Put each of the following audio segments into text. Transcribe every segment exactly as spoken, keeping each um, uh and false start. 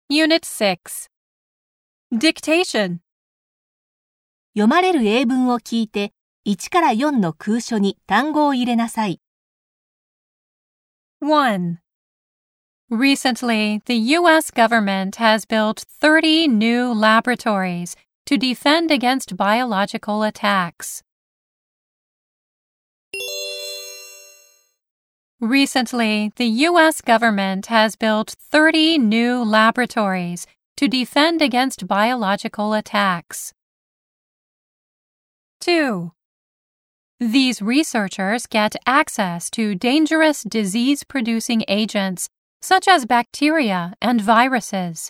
Unit six. Dictation. 読まれる英文を聞いて、いちからよんの空書に単語を入れなさい。 one. Recently, the U S government has built thirty new laboratories to defend against biological attacks. Recently, the U S government has built thirty new laboratories to defend against biological attacks. two. These researchers get access to dangerous disease-producing agents such as bacteria and viruses.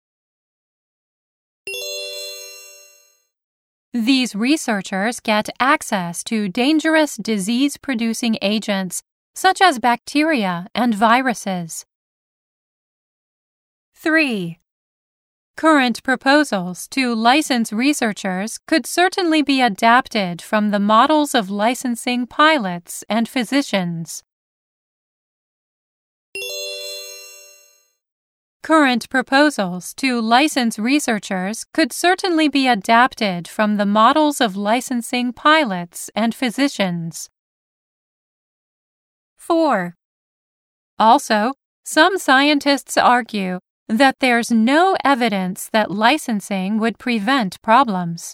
These researchers get access to dangerous disease-producing agents such as bacteria and viruses. three. Current proposals to license researchers could certainly be adapted from the models of licensing pilots and physicians. Current proposals to license researchers could certainly be adapted from the models of licensing pilots and physicians. four. Also, some scientists argue that there's no evidence that licensing would prevent problems.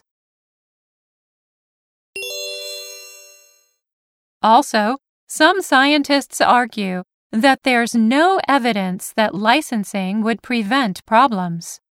Also, some scientists argue that there's no evidence that licensing would prevent problems.